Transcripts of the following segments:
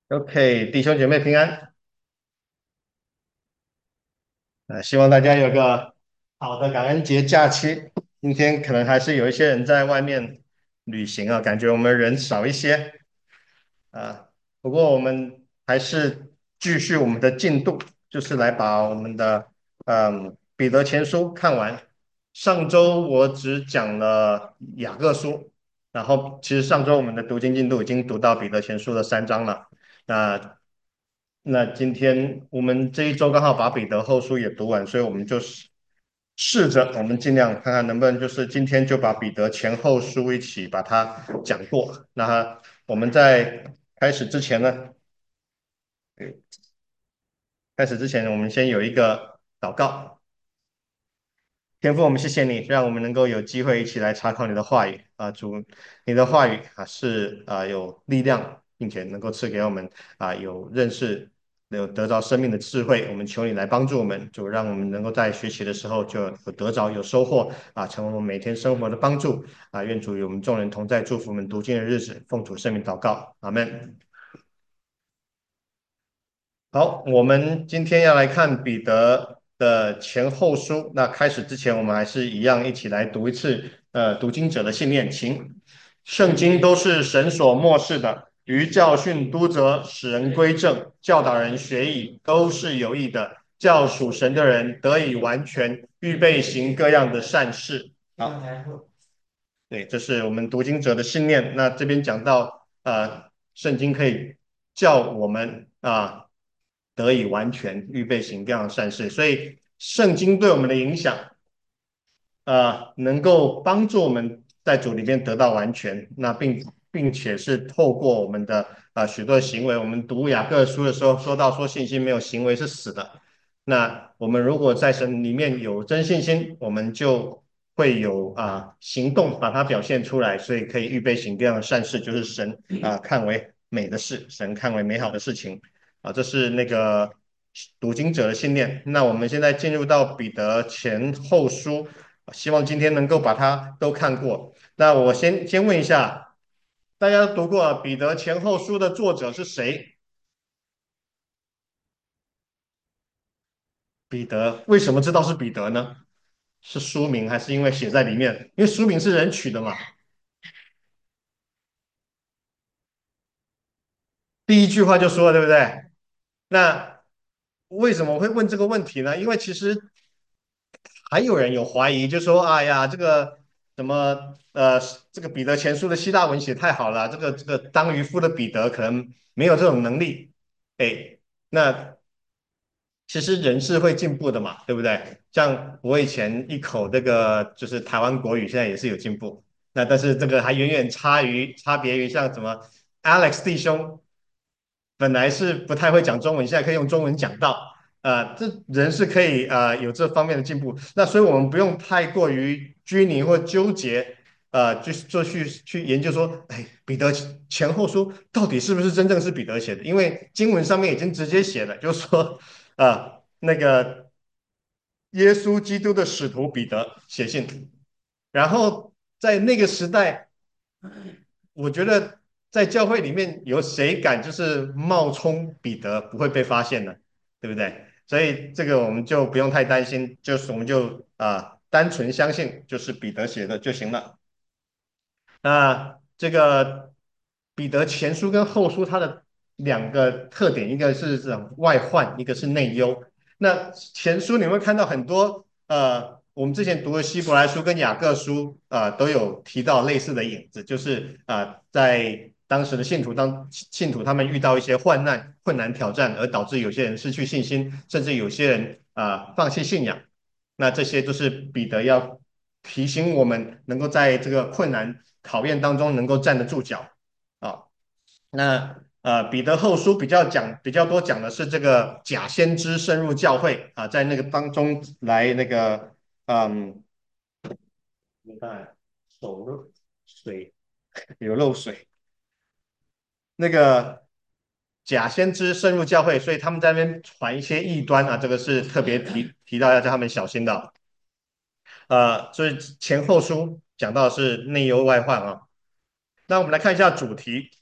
OK，弟兄姐妹平安。希望大家有个好的感恩节假期。今天可能还是有一些人在外面旅行啊，感觉我们人少一些啊。不过我们还是继续我们的进度，就是来把我们的彼得前书看完。上周我只讲了雅各书，然后其实上周我们的读经进度已经读到彼得前书的3章了。那今天我们这一周刚好把彼得后书也读完，所以我们就试着我们尽量看看能不能就是今天就把彼得前后书一起把它讲过。那我们在开始之前呢，开始之前我们先有一个祷告。天父，我们谢谢你，让我们能够有机会一起来查考你的话语主，你的话语是有力量，并且能够赐给我们有认识、有得着生命的智慧。我们求你来帮助我们，主，让我们能够在学习的时候就有得着、有收获成为我们每天生活的帮助愿主与我们众人同在，祝福我们读经的日子，奉主圣名祷告，阿门。好，我们今天要来看彼得的前后书。那开始之前，我们还是一样，一起来读一次读经者的信念。请，圣经都是神所默示的，于教训、督责、使人归正、教导人学艺，都是有益的，叫属神的人得以完全，预备行各样的善事。好，对，这是我们读经者的信念。那这边讲到，圣经可以叫我们得以完全，预备行各样的善事。所以，圣经对我们的影响，能够帮助我们在主里面得到完全。那并且是透过我们的许多行为，我们读雅各书的时候说到说信心没有行为是死的。那我们如果在神里面有真信心，我们就会有行动把它表现出来，所以可以预备行各样的善事，就是神看为美的事，神看为美好的事情这是那个读经者的信念。那我们现在进入到彼得前后书，希望今天能够把它都看过。那我先问一下，大家都读过彼得前后书的作者是谁？彼得为什么知道是彼得呢？是书名还是因为写在里面？因为书名是人取的嘛。第一句话就说了，对不对？那为什么我会问这个问题呢？因为其实还有人有怀疑，就说：“哎呀，这个什么这个彼得前书的希腊文写太好了，这个当渔夫的彼得可能没有这种能力。”哎，那其实人是会进步的嘛，对不对？像我以前一口这个就是台湾国语，现在也是有进步。那但是这个还远远差别于像什么 Alex 弟兄，本来是不太会讲中文，现在可以用中文讲到。这人是可以有这方面的进步。那所以我们不用太过于拘泥或纠结，去研究说，哎，彼得前后书到底是不是真正是彼得写的？因为经文上面已经直接写了，就是说那个耶稣基督的使徒彼得写信，然后在那个时代，我觉得在教会里面有谁敢就是冒充彼得不会被发现呢？对不对？所以这个我们就不用太担心，就是我们就单纯相信就是彼得写的就行了。那这个彼得前书跟后书它的两个特点，一个是这种外患，一个是内忧。那前书你会看到很多我们之前读的希伯来书跟雅各书都有提到类似的影子，就是在当时的信徒他们遇到一些患难、困难、挑战，而导致有些人失去信心，甚至有些人放弃信仰。那这些都是彼得要提醒我们，能够在这个困难考验当中能够站得住脚啊。那彼得后书比较多讲的是这个假先知深入教会在那个当中来那个你看手漏水有漏水，那个假先知深入教会，所以他们在那边传一些异端这个是特别提到要叫他们小心的。所以前后书讲到的是内忧外患那我们来看一下主题。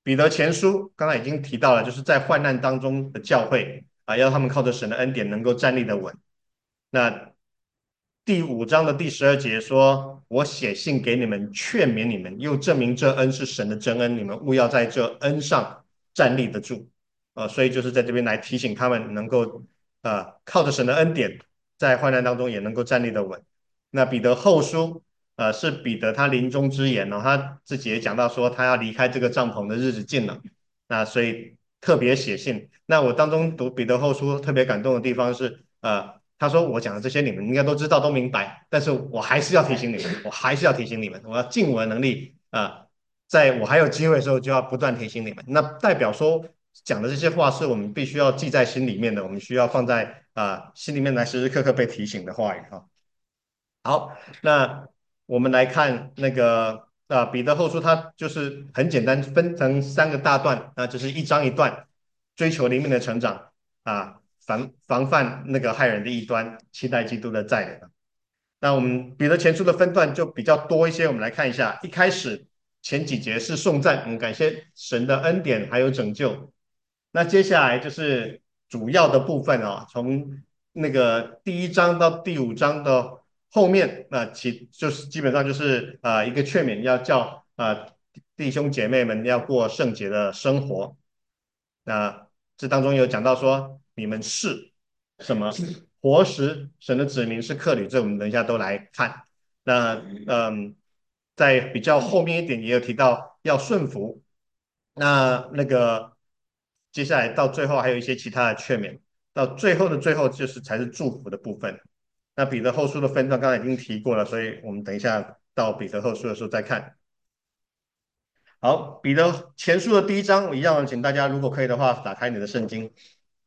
彼得前书刚才已经提到了，就是在患难当中的教会要他们靠着神的恩典能够站立的稳。那第5章的第12节说：“我写信给你们，劝勉你们，又证明这恩是神的真恩，你们务要在这恩上站立得住。”所以就是在这边来提醒他们，能够靠着神的恩典，在患难当中也能够站立得稳。那彼得后书是彼得他临终之言他自己也讲到说，他要离开这个帐篷的日子近了，那所以特别写信。那我当中读彼得后书特别感动的地方是，他说我讲的这些你们应该都知道都明白，但是我还是要提醒你们，我还是要提醒你们，我要尽我的能力在我还有机会的时候就要不断提醒你们。那代表说讲的这些话是我们必须要记在心里面的，我们需要放在心里面来时时刻刻被提醒的话语好，那我们来看那个彼得后书，它就是很简单，分成3个大段，那就是一章一段，追求灵命的成长防范那个害人的异端，期待基督的再来。那我们彼得前书的分段就比较多一些，我们来看一下。一开始前几节是颂赞，感谢神的恩典还有拯救。那接下来就是主要的部分从那个第1章到第5章的后面，就是基本上就是一个劝勉，要叫弟兄姐妹们要过圣洁的生活。那这当中有讲到说，你们是什么活石，神的子民是客旅，这我们等一下都来看。那在比较后面一点也有提到要顺服。那个接下来到最后还有一些其他的劝勉，到最后的最后就是才是祝福的部分。那彼得后书的分段刚才已经提过了，所以我们等一下到彼得后书的时候再看。好，彼得前书的第1章，我一样请大家如果可以的话，打开你的圣经，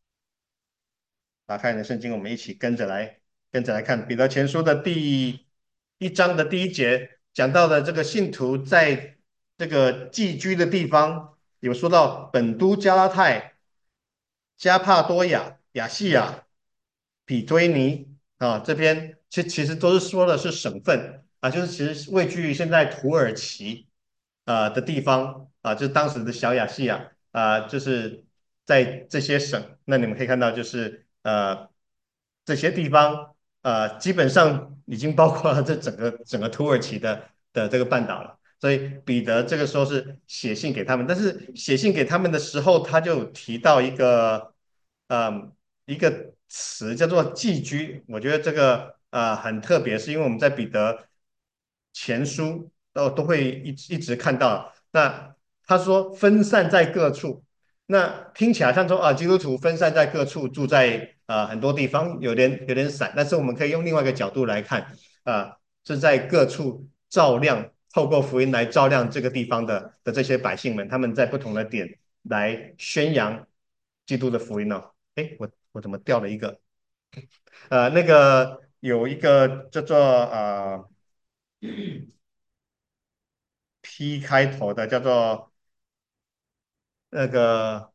打开你的圣经，我们一起跟着来看彼得前书的第1章的第1节，讲到的这个信徒在这个寄居的地方，有说到本都、加拉太、加帕多亚、亚细亚、比推尼这边其实都是说的是省份就是其实位居于现在土耳其的地方就是当时的小亚细亚就是在这些省，那你们可以看到就是这些地方基本上已经包括了这整个土耳其的这个半岛了。所以彼得这个时候是写信给他们，但是写信给他们的时候，他就提到嗯，一个词叫做寄居。我觉得这个很特别，是因为我们在彼得前书都会一直看到。那他说分散在各处，那听起来像说基督徒分散在各处，住在很多地方，有点散。但是我们可以用另外一个角度来看是在各处照亮，透过福音来照亮这个地方的这些百姓们，他们在不同的点来宣扬基督的福音哎，我怎么掉了一个？那个有一个叫做P 开头的，叫做那个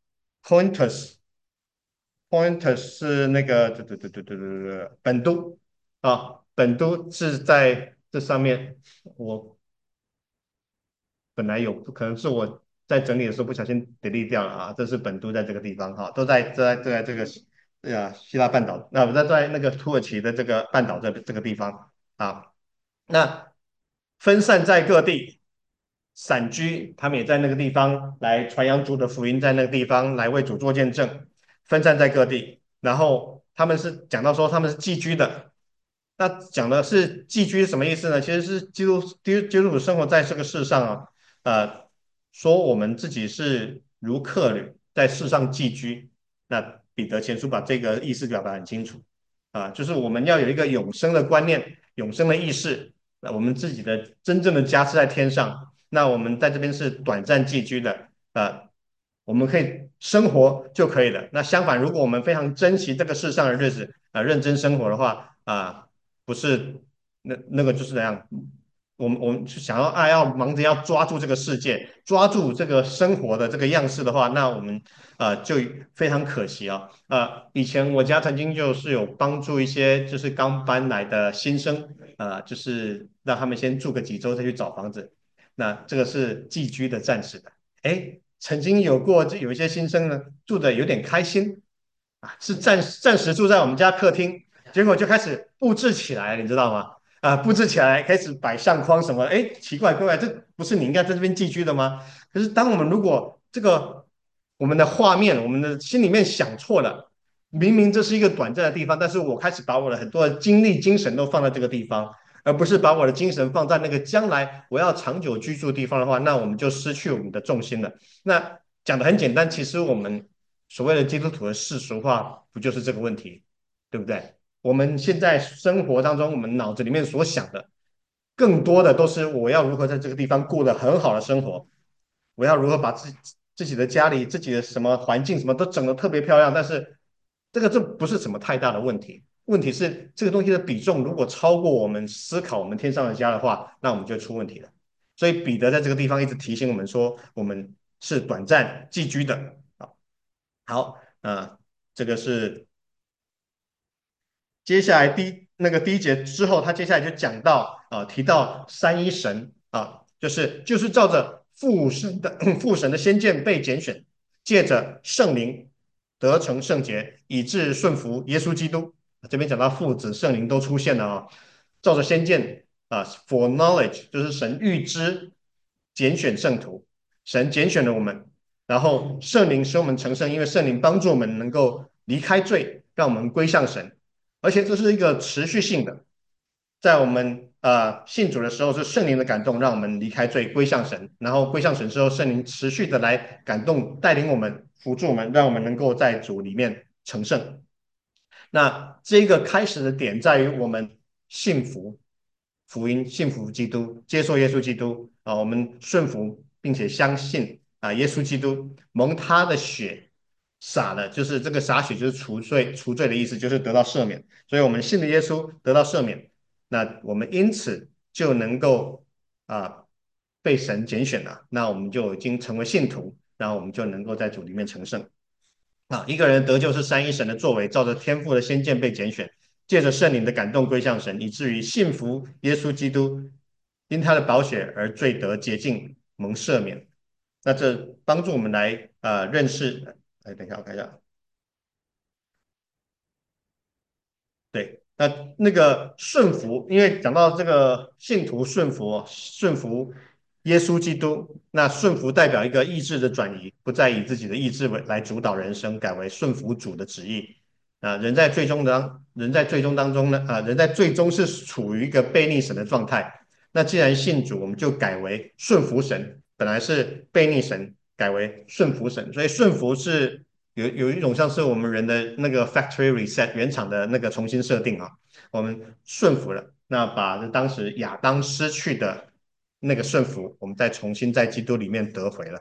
Pointers 是那个对，本都本都是在这上面。我本来有可能是我在整理的时候不小心 delete 掉了这是本都在这个地方都在这个希腊半岛，那在那个土耳其的这个半岛这个地方那分散在各地，散居，他们也在那个地方来传扬主的福音，在那个地方来为主做见证，分散在各地。然后他们是讲到说他们是寄居的，那讲的是寄居是什么意思呢？其实是基督徒生活在这个世上说我们自己是如客旅，在世上寄居。那彼得前书把这个意思表达很清楚就是我们要有一个永生的观念、永生的意识。那我们自己的真正的家是在天上，那我们在这边是短暂寄居的我们可以生活就可以了。那相反，如果我们非常珍惜这个世上的日子认真生活的话不是那个就是那样。我们想要要忙着要抓住这个世界，抓住这个生活的这个样式的话，那我们就非常可惜以前我家曾经就是有帮助一些就是刚搬来的新生就是让他们先住个几周再去找房子。那这个是寄居的暂时的。哎， 曾经有过，就有一些新生呢住的有点开心啊，是暂时住在我们家客厅，结果就开始布置起来，你知道吗？啊，布置起来开始摆相框什么，哎，奇怪怪怪，这不是你应该在这边寄居的吗？可是当我们如果这个我们的画面，我们的心里面想错了，明明这是一个短暂的地方，但是我开始把我的很多的精力、精神都放在这个地方，而不是把我的精神放在那个将来我要长久居住的地方的话，那我们就失去我们的重心了。那讲的很简单，其实我们所谓的基督徒的世俗化，不就是这个问题，对不对？我们现在生活当中，我们脑子里面所想的，更多的都是我要如何在这个地方过得很好的生活，我要如何把自己的家里、自己的什么环境什么都整得特别漂亮。但是这不是什么太大的问题，问题是这个东西的比重如果超过我们思考我们天上的家的话，那我们就出问题了。所以彼得在这个地方一直提醒我们说，我们是短暂寄居的啊。好，这个是接下来第一节之后，他接下来就讲到提到三一神就是照着父神的父神的先见被拣选，借着圣灵得成圣洁，以致顺服耶稣基督。这边讲到父子圣灵都出现了照着先见foreknowledge 就是神预知拣选圣徒，神拣选了我们，然后圣灵使我们成圣，因为圣灵帮助我们能够离开罪，让我们归向神。而且这是一个持续性的，在我们信主的时候，是圣灵的感动，让我们离开罪，归向神，然后归向神之后，圣灵持续的来感动，带领我们，辅助我们，让我们能够在主里面成圣。那这个开始的点在于我们信服福音，信服基督，接受耶稣基督我们顺服并且相信耶稣基督蒙他的血洒了，就是这个洒血就是除罪的意思，就是得到赦免。所以我们信的耶稣得到赦免，那我们因此就能够啊、被神拣选了，那我们就已经成为信徒，然后我们就能够在主里面成圣。一个人得救是三一神的作为，照着天父的先见被拣选，借着圣灵的感动归向神，以至于信服耶稣基督，因他的宝血而罪得洁净，蒙赦免。那这帮助我们来认识。哎，等一下，我看一下。对，那个顺服，因为讲到这个信徒顺服耶稣基督，那顺服代表一个意志的转移，不再以自己的意志为来主导人生，改为顺服主的旨意。人在最终当中呢，人在最终是处于一个背逆神的状态。那既然信主，我们就改为顺服神，本来是背逆神，改为顺服神，所以顺服是有一种像是我们人的那个 factory reset 原厂的那个重新设定我们顺服了，那把当时亚当失去的那个顺服，我们再重新在基督里面得回了。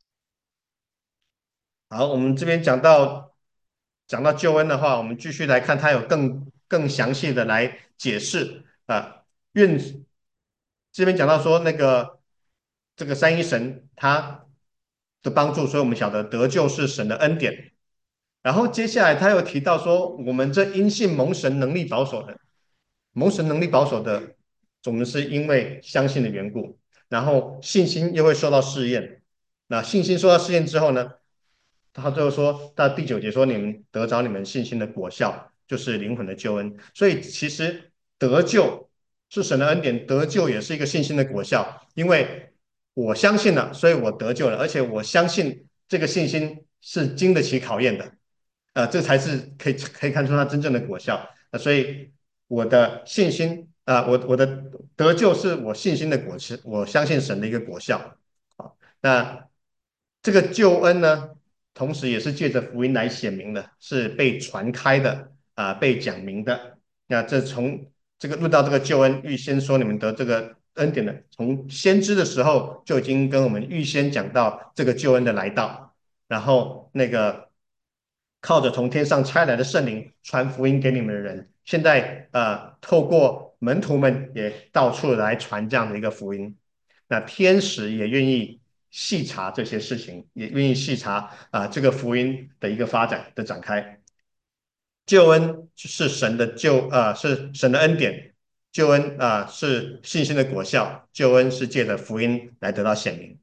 好，我们这边讲到救恩的话，我们继续来看，它有更详细的来解释愿这边讲到说这个三一神他的帮助，所以我们晓得得救是神的恩典。然后接下来他又提到说，我们这因信蒙神能力保守的，蒙神能力保守的，我们是因为相信的缘故，然后信心又会受到试验。那信心受到试验之后呢，他最后说到第9节说，你们得着你们信心的果效，就是灵魂的救恩。所以其实得救是神的恩典，得救也是一个信心的果效，因为我相信了，所以我得救了，而且我相信这个信心是经得起考验的。这才是可以看出它真正的果效。所以我的信心我的得救是我信心的果实，我相信神的一个果效。那这个救恩呢，同时也是借着福音来显明的，是被传开的被讲明的。那这从这个论到这个救恩，预先说你们得这个恩典的，从先知的时候就已经跟我们预先讲到这个救恩的来到，然后那个靠着从天上差来的圣灵传福音给你们的人，现在透过门徒们也到处来传这样的一个福音。那天使也愿意细查这些事情，也愿意细查这个福音的一个发展的展开。救恩是是神的恩典，救恩是信心的果效，救恩是借着福音来得到显明。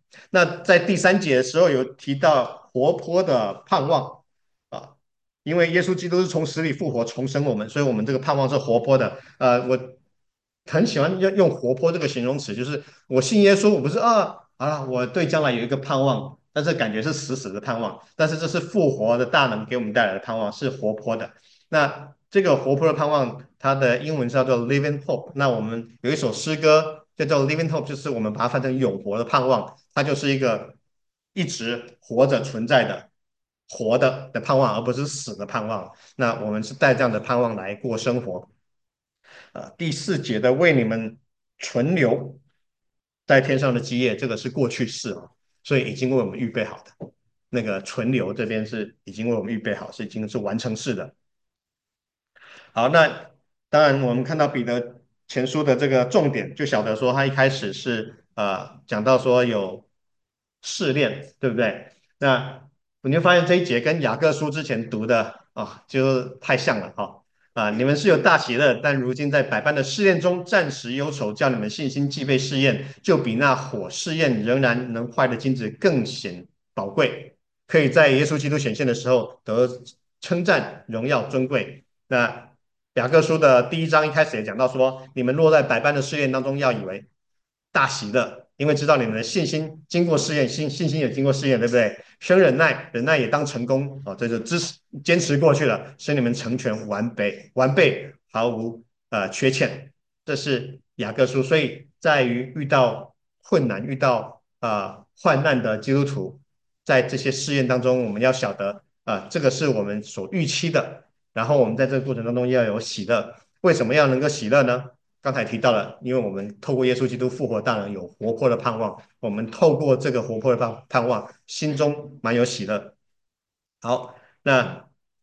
那在第3节的时候有提到活泼的盼望啊，因为耶稣基督是从死里复活重生我们，所以我们这个盼望是活泼的。我很喜欢用活泼这个形容词，就是我信耶稣，我不是我对将来有一个盼望，但是感觉是死死的盼望，但是这是复活的大能给我们带来的盼望，是活泼的。那这个活泼的盼望，它的英文叫做 living hope。那我们有一首诗歌叫做 living hope，就是我们把它翻成永活的盼望，它就是一个一直活着存在的活的盼望，而不是死的盼望。那我们是带这样的盼望来过生活。第4节的为你们存留在天上的基业，这个是过去式啊，所以已经为我们预备好的。那个存留这边是已经为我们预备好，是已经是完成式的。好，那当然我们看到彼得前书的这个重点，就晓得说他一开始是讲到说有试炼，对不对？那你就发现这一节跟雅各书之前读的就太像了哈。你们是有大喜乐，但如今在百般的试炼中暂时忧愁，叫你们信心既被试验，就比那火试验仍然能坏的金子更显宝贵，可以在耶稣基督显现的时候得称赞、荣耀、尊贵。那雅各书的第1章一开始也讲到说，你们落在百般的试验当中，要以为大喜乐，因为知道你们的信心经过试验，信心也经过试验，对不对？生忍耐，忍耐也当成功这就坚持过去了，使你们成全完备，毫无缺欠。这是雅各书，所以在于遇到困难、遇到患难的基督徒，在这些试验当中，我们要晓得这个是我们所预期的。然后我们在这个过程当中要有喜乐。为什么要能够喜乐呢？刚才提到了，因为我们透过耶稣基督复活大能，有活泼的盼望。我们透过这个活泼的盼望，心中满有喜乐。好，那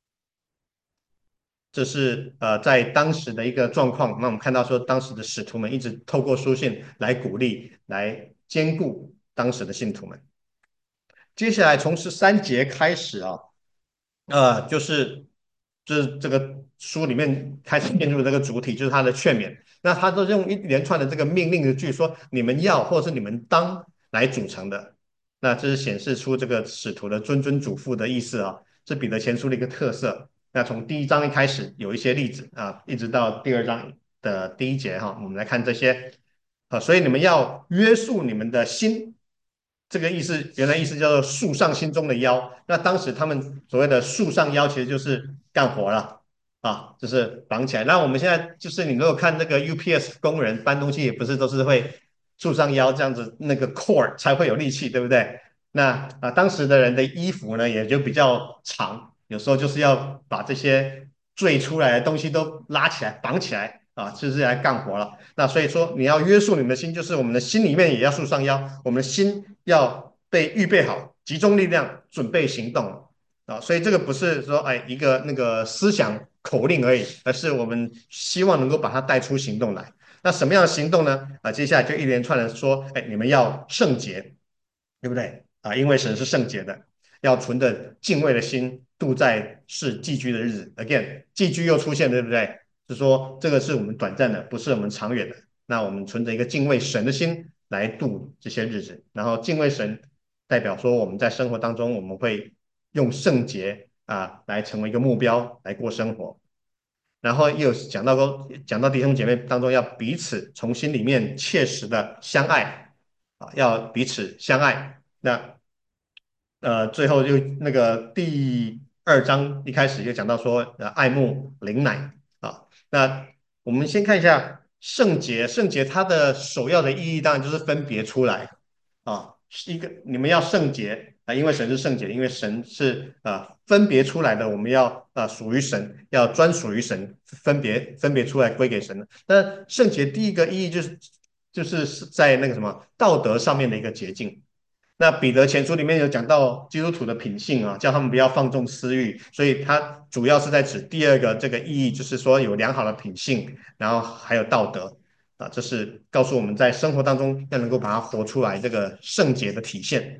这是在当时的一个状况。那我们看到说，当时的使徒们一直透过书信来鼓励、来兼顾当时的信徒们。接下来从13节开始就是这个书里面开始进入这个主体，就是他的劝勉。那他都用一连串的这个命令的句说你们要或者是你们当来组成的。那这是显示出这个使徒的谆谆嘱咐的意思啊，是彼得前书的一个特色。那从第1章一开始有一些例子一直到第2章的第1节我们来看这些所以你们要约束你们的心，这个意思原来意思叫做束上心中的腰。那当时他们所谓的束上腰，其实就是干活了就是绑起来。那我们现在就是你如果看那个 UPS 工人搬东西，也不是都是会束上腰这样子，那个 core 才会有力气，对不对？那当时的人的衣服呢，也就比较长，有时候就是要把这些坠出来的东西都拉起来、绑起来就是来干活了。那所以说，你要约束你们的心，就是我们的心里面也要束上腰，我们的心要被预备好，集中力量，准备行动所以这个不是说一个那个思想口令而已，而是我们希望能够把它带出行动来。那什么样的行动呢？接下来就一连串的说，你们要圣洁，对不对因为神是圣洁的，要存着敬畏的心度在是寄居的日子。Again，寄居又出现，对不对？是说这个是我们短暂的，不是我们长远的。那我们存着一个敬畏神的心来度这些日子，然后敬畏神代表说我们在生活当中我们会用圣洁来成为一个目标来过生活。然后又讲到弟兄姐妹当中要彼此从心里面切实的相爱要彼此相爱。那最后就那个第2章一开始就讲到说爱慕灵奶那我们先看一下圣洁，圣洁它的首要的意义当然就是分别出来是一个你们要圣洁因为神是圣洁，因为神是分别出来的，我们要属于神，要专属于神，分别出来归给神的。那圣洁第一个意义就是在那个什么道德上面的一个捷径。那彼得前书里面有讲到基督徒的品性叫他们不要放纵私欲，所以它主要是在指第二个这个意义，就是说有良好的品性，然后还有道德这是告诉我们在生活当中要能够把它活出来，这个圣洁的体现。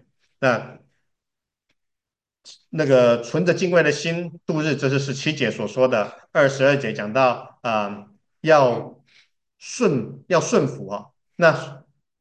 那个存着敬畏的心度日，这是17节所说的。22节讲到要顺服那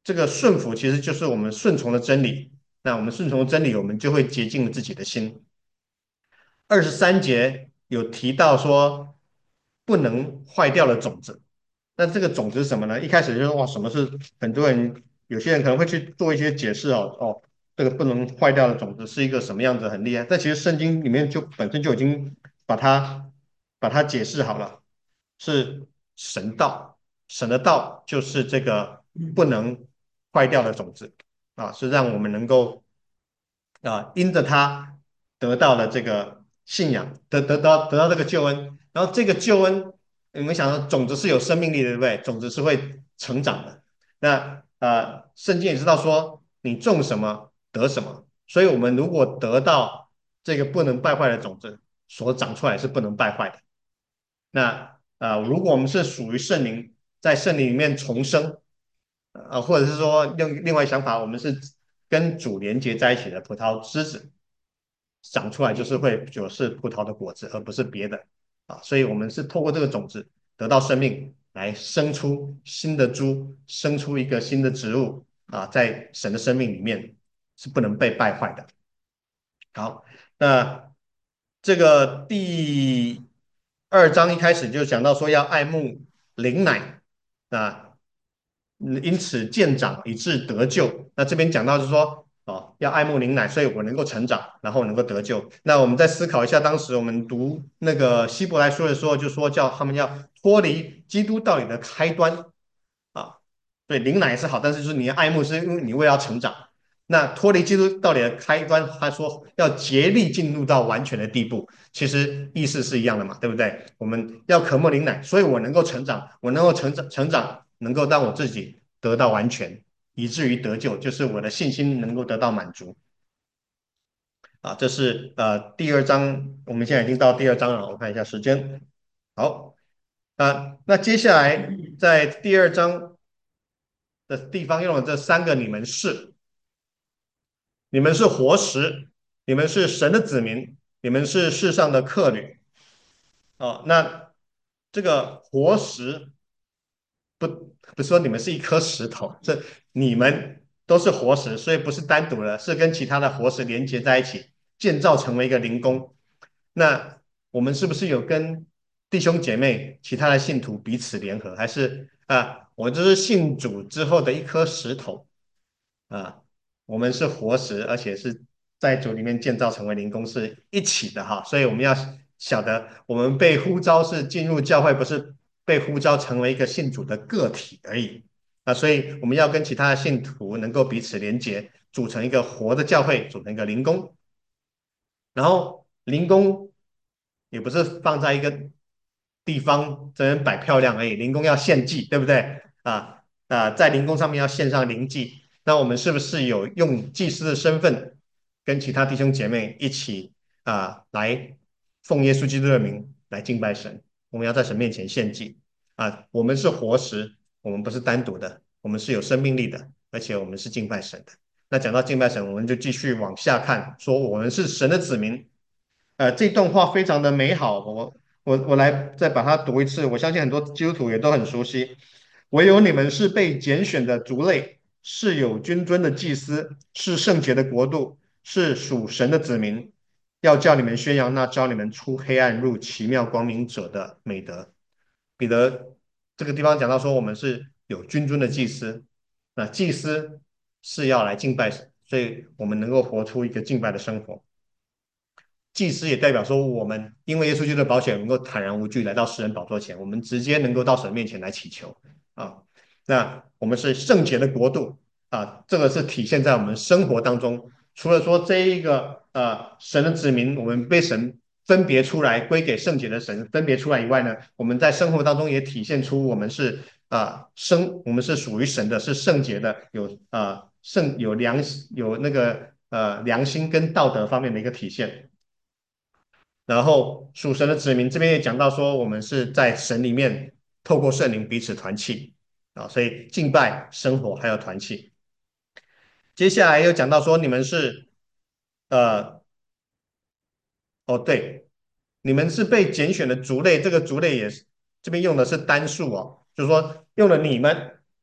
这个顺服其实就是我们顺从了真理。那我们顺从了真理，我们就会洁净了自己的心。23节有提到说不能坏掉的种子。那这个种子是什么呢？一开始就是哇，什么是很多人有些人可能会去做一些解释哦，这个不能坏掉的种子是一个什么样子，很厉害。但其实圣经里面就本身就已经把它把它解释好了，是神道，神的道就是这个不能坏掉的种子啊，是让我们能够因着它得到了这个信仰，得到这个救恩，然后这个救恩，你们想到种子是有生命力的，对不对？种子是会成长的。那圣经也知道说，你种什么得什么，所以我们如果得到这个不能败坏的种子，所长出来是不能败坏的。那如果我们是属于圣灵，在圣灵里面重生，或者是说用另外想法，我们是跟主连接在一起的葡萄枝子，长出来就是葡萄的果子，而不是别的啊。所以我们是透过这个种子得到生命，来生出新的株，生出一个新的植物啊，在神的生命里面是不能被败坏的。好，那这个第2章一开始就讲到说要爱慕灵奶啊，因此渐长以致得救。那这边讲到就是说，哦，要爱慕灵奶，所以我能够成长，然后能够得救。那我们再思考一下，当时我们读那个希伯来书的时候，就说叫他们要脱离基督道理的开端啊。对，灵奶是好，但是就是你爱慕是因为你为了要成长。那脱离基督道理的开端，他说要竭力进入到完全的地步，其实意思是一样的嘛，对不对？我们要渴慕灵奶，所以我能够成长，我能够成长，能够让我自己得到完全，以至于得救，就是我的信心能够得到满足啊。这是第2章，我们现在已经到第2章了，我看一下时间。好那接下来在第2章的地方用了这3个你们是。你们是活石，你们是神的子民，你们是世上的客旅。哦，那这个活石不是说你们是一颗石头，这你们都是活石，所以不是单独的，是跟其他的活石连接在一起，建造成为一个灵宫。那我们是不是有跟弟兄姐妹、其他的信徒彼此联合，还是我就是信主之后的一颗石头啊？我们是活石，而且是在主里面建造成为灵宫，是一起的哈。所以我们要晓得，我们被呼召是进入教会，不是被呼召成为一个信主的个体而已啊。所以我们要跟其他的信徒能够彼此连结，组成一个活的教会，组成一个灵宫。然后灵宫也不是放在一个地方这边摆漂亮而已，灵宫要献祭，对不对？在灵宫上面要献上灵祭。那我们是不是有用祭司的身份，跟其他弟兄姐妹一起来奉耶稣基督的名来敬拜神？我们要在神面前献祭我们是活石，我们不是单独的，我们是有生命力的，而且我们是敬拜神的。那讲到敬拜神，我们就继续往下看，说我们是神的子民。这段话非常的美好，我来再把它读一次，我相信很多基督徒也都很熟悉。唯有你们是被拣选的族类，是有君尊的祭司，是圣洁的国度，是属神的子民，要叫你们宣扬那招你们出黑暗入奇妙光明者的美德。彼得这个地方讲到说，我们是有君尊的祭司，那祭司是要来敬拜神，所以我们能够活出一个敬拜的生活。祭司也代表说，我们因为耶稣基督的保险，能够坦然无惧来到世人宝座前，我们直接能够到神面前来祈求啊。那我们是圣洁的国度这个是体现在我们生活当中。除了说这一个神的子民，我们被神分别出来，归给圣洁的神分别出来以外呢，我们在生活当中也体现出我们是我们是属于神的，是圣洁的，有那个良心跟道德方面的一个体现。然后属神的子民这边也讲到说，我们是在神里面透过圣灵彼此团契所以敬拜、生活还有团契。接下来又讲到说，你们是呃哦对，你们是被拣选的族类，这个族类也是这边用的是单数哦，就是说用了你们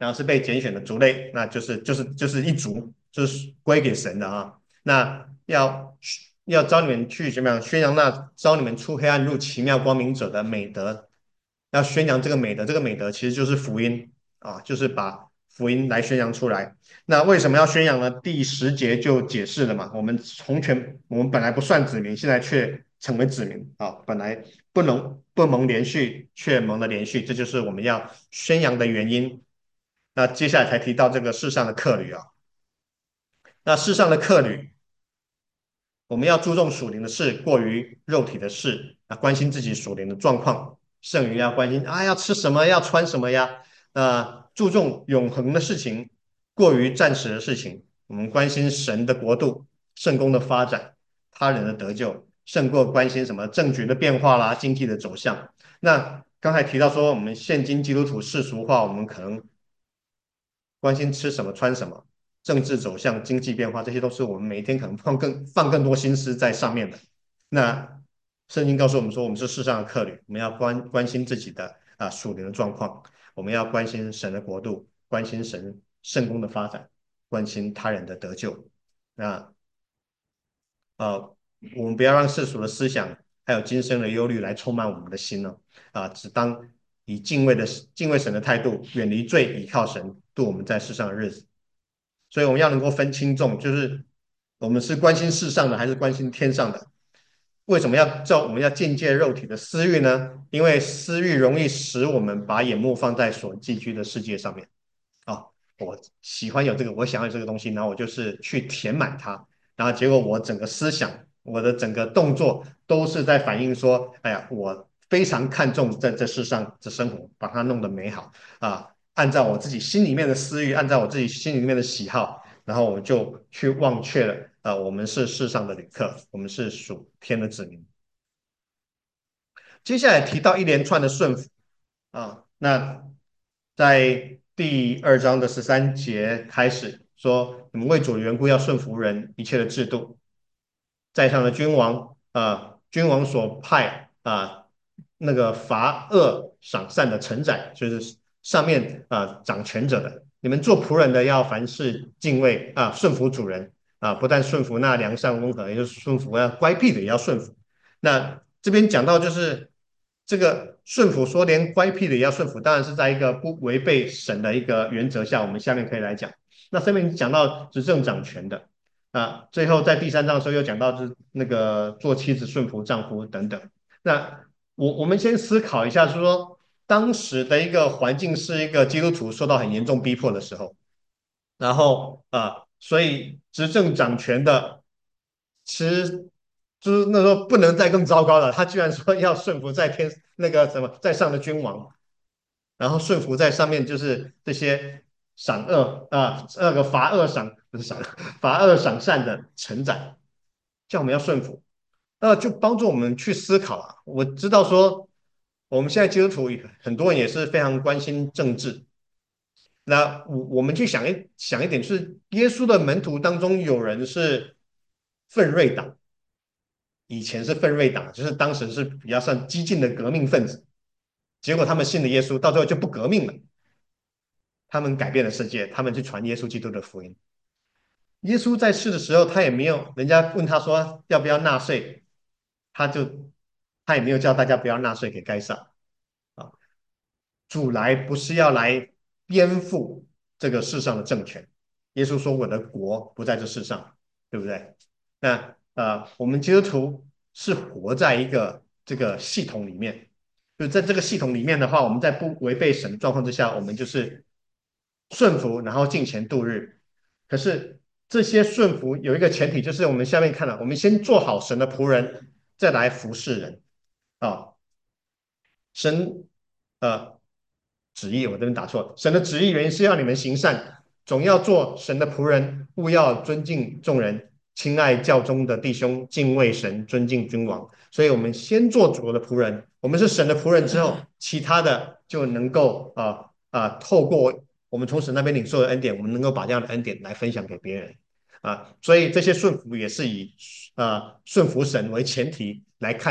然后是被拣选的族类，那就是一族，就是归给神的啊。那要招你们去怎么样宣扬那招你们出黑暗入奇妙光明者的美德，要宣扬这个美德，这个美德其实就是福音啊，就是把福音来宣扬出来。那为什么要宣扬呢？第10节就解释了嘛，我们本来不算子民，现在却成为子民啊，本来不蒙连续，却蒙了连续，这就是我们要宣扬的原因。那接下来才提到这个世上的客旅啊，那世上的客旅。我们要注重属灵的事，过于肉体的事啊，关心自己属灵的状况，胜于要关心啊要吃什么，要穿什么呀。注重永恒的事情，过于暂时的事情。我们关心神的国度、圣公的发展、他人的得救，胜过关心什么政局的变化啦、经济的走向。那刚才提到说，我们现今基督徒世俗化，我们可能关心吃什么、穿什么，政治走向、经济变化，这些都是我们每一天可能放更多心思在上面的。那圣经告诉我们说，我们是世上的客旅，我们要关心自己的属灵的状况，我们要关心神的国度，关心神圣公的发展，关心他人的得救。那我们不要让世俗的思想还有今生的忧虑来充满我们的心呢。只当以敬畏神的态度，远离罪，倚靠神，度我们在世上的日子。所以我们要能够分轻重，就是我们是关心世上的还是关心天上的？为什么我们要境界肉体的私欲呢？因为私欲容易使我们把眼目放在所寄居的世界上面。啊，我喜欢有这个，我想要有这个东西，然后我就是去填满它，然后结果我整个思想，我的整个动作都是在反映说，哎呀，我非常看重在这世上的生活，把它弄得美好啊，按照我自己心里面的私欲，按照我自己心里面的喜好，然后我就去忘却了，我们是世上的旅客，我们是属天的子民。接下来提到一连串的顺服那在第2章的13节开始说，你们为主的缘故要顺服人一切的制度，在上的君王所派那个罚恶赏善的臣宰，就是上面掌权者的，你们做仆人的要凡事敬畏顺服主人不但顺服那良善温和，也就是顺服乖僻的也要顺服。那这边讲到就是这个顺服，说连乖僻的也要顺服，当然是在一个不违背神的一个原则下，我们下面可以来讲。那上面讲到执政掌权的最后在第3章的时候又讲到就是那个做妻子顺服丈夫等等。那我们先思考一下，就是说当时的一个环境是一个基督徒受到很严重逼迫的时候，然后所以执政掌权的，其实就是那时候不能再更糟糕了。他居然说要顺服在那个什么在上的君王，然后顺服在上面就是这些赏恶那个罚恶赏不是赏罚恶赏善的臣宰，叫我们要顺服。那就帮助我们去思考啊。我知道说，我们现在基督徒很多人也是非常关心政治。那我们去想一点，就是耶稣的门徒当中有人是奋锐党，以前是奋锐党，就是当时是比较算激进的革命分子，结果他们信了耶稣，到最后就不革命了，他们改变了世界，他们去传耶稣基督的福音。耶稣在世的时候，他也没有人家问他说要不要纳税，他就他也没有叫大家不要纳税给该撒啊。主来不是要来颠覆这个世上的政权。耶稣说："我的国不在这世上，对不对？"那我们基督徒是活在一个这个系统里面，就在这个系统里面的话，我们在不违背神的状况之下，我们就是顺服，然后敬虔度日。可是这些顺服有一个前提，就是我们下面看了，我们先做好神的仆人，再来服侍人啊。神旨意，我这边打错，神的旨意原因是要你们行善，总要做神的仆人，勿要尊敬众人，亲爱教中的弟兄，敬畏神，尊敬君王。所以我们先做主的仆人，我们是神的仆人之后，其他的就能够透过我们从神那边领受的恩典，我们能够把这样的恩典来分享给别人所以这些顺服也是以顺服神为前提来看的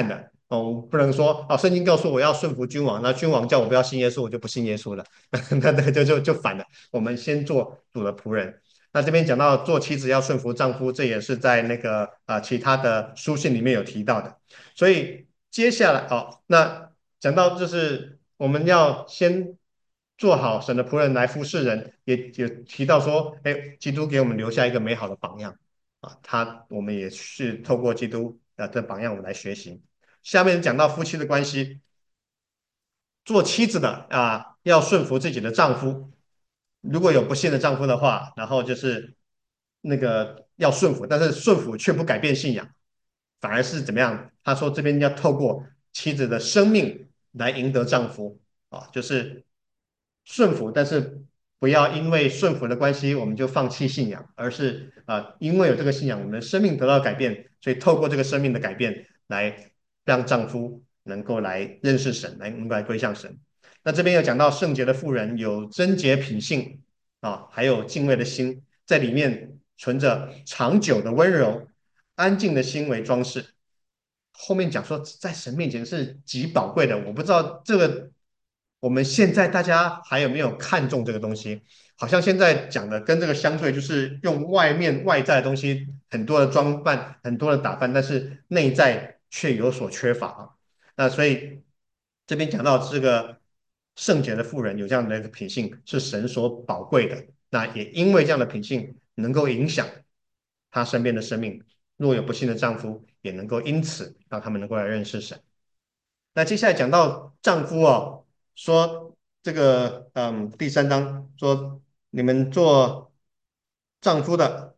哦，不能说哦，圣经告诉我要顺服君王，那君王叫我不要信耶稣，我就不信耶稣了，那就反了。我们先做主的仆人。那这边讲到做妻子要顺服丈夫，这也是在那个其他的书信里面有提到的。所以接下来哦，那讲到就是我们要先做好神的仆人来服侍人，也提到说，哎，基督给我们留下一个美好的榜样啊，我们也是透过基督的榜样我们来学习。下面讲到夫妻的关系，做妻子的要顺服自己的丈夫，如果有不幸的丈夫的话，然后就是那个要顺服，但是顺服却不改变信仰，反而是怎么样？他说这边要透过妻子的生命来赢得丈夫啊，就是顺服，但是不要因为顺服的关系我们就放弃信仰，而是因为有这个信仰，我们的生命得到改变，所以透过这个生命的改变来让丈夫能够来认识神，能够来归向神。那这边有讲到圣洁的妇人有贞洁品性还有敬畏的心，在里面存着长久的温柔、安静的心为装饰。后面讲说，在神面前是极宝贵的。我不知道这个我们现在大家还有没有看重这个东西？好像现在讲的跟这个相对，就是用外面外在的东西，很多的装扮，很多的打扮，但是内在却有所缺乏啊。那所以这边讲到这个圣洁的妇人有这样的一个品性，是神所宝贵的。那也因为这样的品性，能够影响她身边的生命。若有不幸的丈夫，也能够因此让他们能够来认识神。那接下来讲到丈夫哦，说这个第3章说你们做丈夫的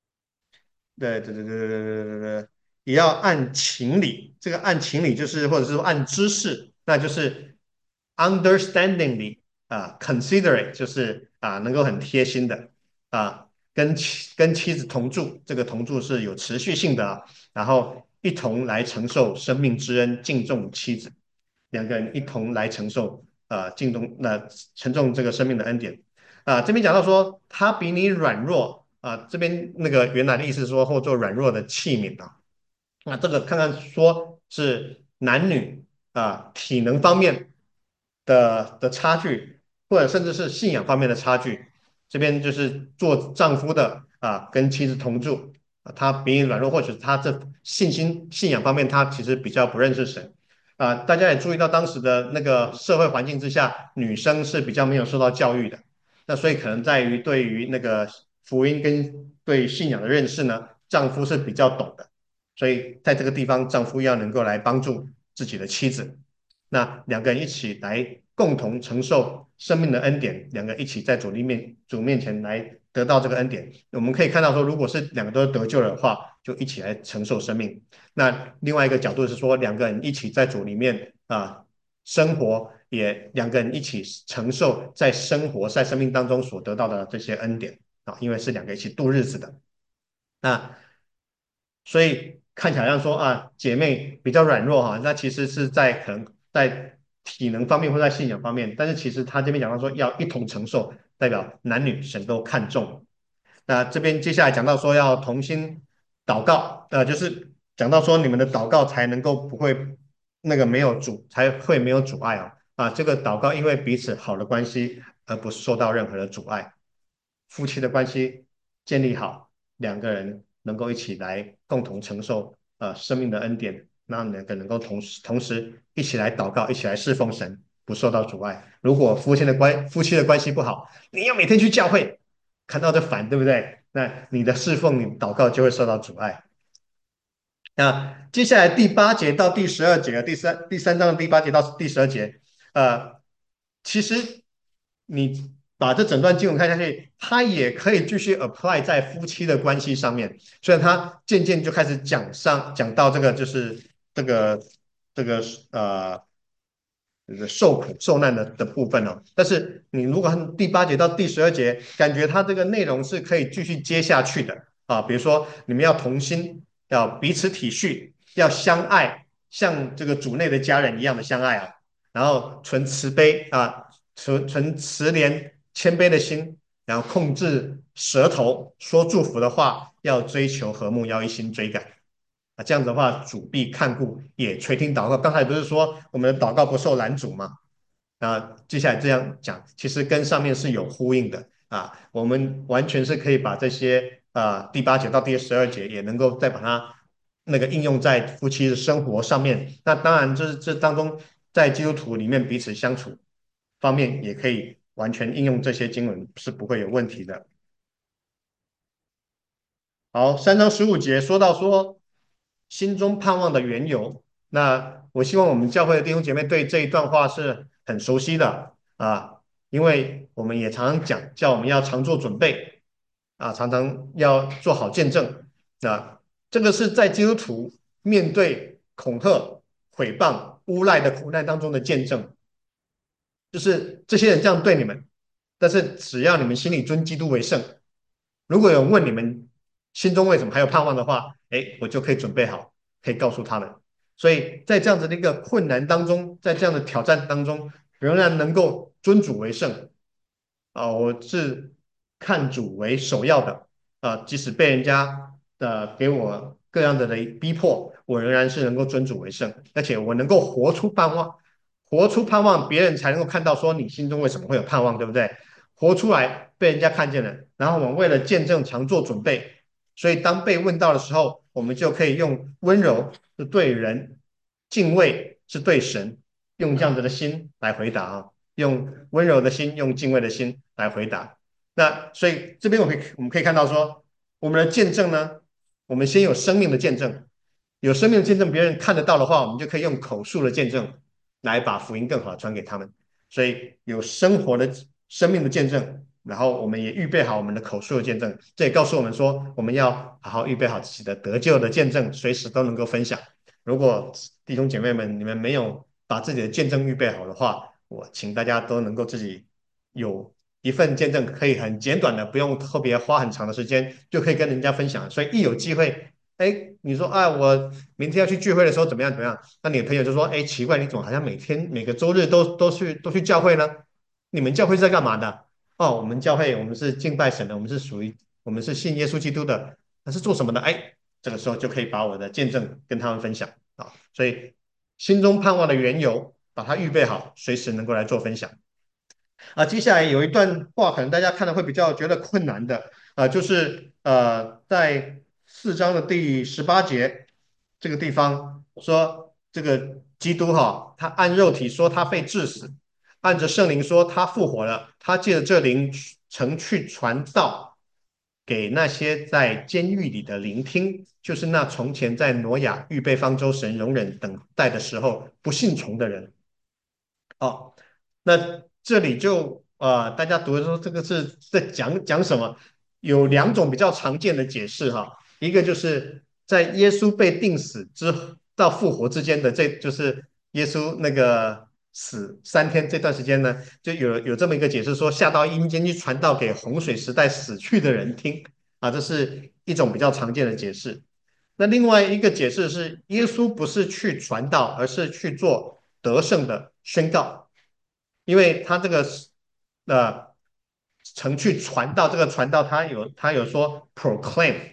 对，也要按情理。这个按情理就是或者是说按知识，那就是 understandingly considerate 就是能够很贴心的跟妻子同住，这个同住是有持续性的然后一同来承受生命之恩，敬重妻子，两个人一同来承受敬重承重这个生命的恩典。这边讲到说他比你软弱这边那个原来的意思是说或做软弱的器皿那这个看看说是男女体能方面的差距，或者甚至是信仰方面的差距。这边就是做丈夫的跟妻子同住他比你软弱，或者他这信仰方面他其实比较不认识神大家也注意到当时的那个社会环境之下，女生是比较没有受到教育的。那所以可能在于对于那个福音跟对信仰的认识呢，丈夫是比较懂的，所以在这个地方，丈夫要能够来帮助自己的妻子，那两个人一起来共同承受生命的恩典，两个人一起在主面前来得到这个恩典。我们可以看到说，如果是两个都得救了的话，就一起来承受生命。那另外一个角度是说，两个人一起在主里面生活，也两个人一起承受在生活在生命当中所得到的这些恩典因为是两个一起度日子的。那所以看起来像说姐妹比较软弱那其实是在可能在体能方面或在信仰方面，但是其实他这边讲到说要一同承受，代表男女神都看重。那这边接下来讲到说要同心祷告，就是讲到说你们的祷告才能够不会那个没有才会没有阻碍这个祷告因为彼此好的关系而不受到任何的阻碍。夫妻的关系建立好，两个人能够一起来共同承受生命的恩典，让两个能够同时一起来祷告，一起来侍奉神，不受到阻碍。如果夫妻的关系不好，你要每天去教会，看到这烦，对不对？那你的侍奉、你祷告就会受到阻碍。那接下来第8节到第12节，第三章的第8节到第12节，其实你把这整段经文看下去，它也可以继续 apply 在夫妻的关系上面。所以它渐渐就开始讲到这个，就是这个受苦受难的部分但是你如果看第8节到第12节，感觉它这个内容是可以继续接下去的比如说你们要同心，要彼此体恤，要相爱，像这个主内的家人一样的相爱然后存慈悲存慈怜谦卑的心，然后控制舌头，说祝福的话，要追求和睦，要一心追赶。 啊，这样子的话，主必看顾，也垂听祷告。刚才不是说我们的祷告不受拦阻吗？啊，接下来这样讲，其实跟上面是有呼应的啊。我们完全是可以把这些第8节到第12节也能够再把它那个应用在夫妻的生活上面。那当然，这当中在基督徒里面彼此相处方面，也可以完全应用这些经文，是不会有问题的。好，3章15节说心中盼望的缘由。那我希望我们教会的弟兄姐妹对这一段话是很熟悉的啊，因为我们也常常讲，叫我们要常做准备啊，常常要做好见证。那这个是在基督徒面对恐吓、毁谤、诬赖的苦难当中的见证，就是这些人这样对你们，但是只要你们心里尊基督为圣，如果有人问你们心中为什么还有盼望的话，哎，我就可以准备好，可以告诉他们。所以在这样子的一个困难当中，在这样的挑战当中，仍然能够尊主为圣啊，我是看主为首要的啊，即使被人家给我各样的逼迫，我仍然是能够尊主为圣，而且我能够活出盼望，活出盼望，别人才能够看到说你心中为什么会有盼望，对不对？活出来被人家看见了，然后我们为了见证常做准备，所以当被问到的时候，我们就可以用温柔是对人，敬畏是对神，用这样子的心来回答啊，用温柔的心，用敬畏的心来回答。那所以这边我们可以看到说，我们的见证呢，我们先有生命的见证，有生命的见证，别人看得到的话，我们就可以用口述的见证来把福音更好的传给他们。所以有生活的生命的见证，然后我们也预备好我们的口述的见证，这也告诉我们说，我们要好好预备好自己的得救的见证，随时都能够分享。如果弟兄姐妹们你们没有把自己的见证预备好的话，我请大家都能够自己有一份见证，可以很简短的，不用特别花很长的时间，就可以跟人家分享。所以一有机会，哎，你说啊，我明天要去聚会的时候怎么样怎么样？那你的朋友就说，哎，奇怪，你怎么好像每个周日都去教会呢？你们教会是在干嘛的？哦，我们教会我们是敬拜神的，我们是信耶稣基督的，那是做什么的？哎，这个时候就可以把我的见证跟他们分享啊。所以心中盼望的缘由，把它预备好，随时能够来做分享。啊，接下来有一段话，可能大家看了会比较觉得困难的啊，就是在4章的第18节这个地方说，这个基督哈，他按肉体说他被治死，按着圣灵说他复活了，他借着这灵曾去传道给那些在监狱里的聆听，就是那从前在挪亚预备方舟、神容忍等待的时候不信从的人。哦，那这里就大家读的时候，这个是在讲什么？有2种比较常见的解释哈，一个就是在耶稣被钉死到复活之间的，这就是耶稣那个死3天这段时间呢，就有这么一个解释说，下到阴间去传道给洪水时代死去的人听啊，这是一种比较常见的解释。那另外一个解释是，耶稣不是去传道，而是去做得胜的宣告，因为他这个呃曾去传道，这个传道他有说 proclaim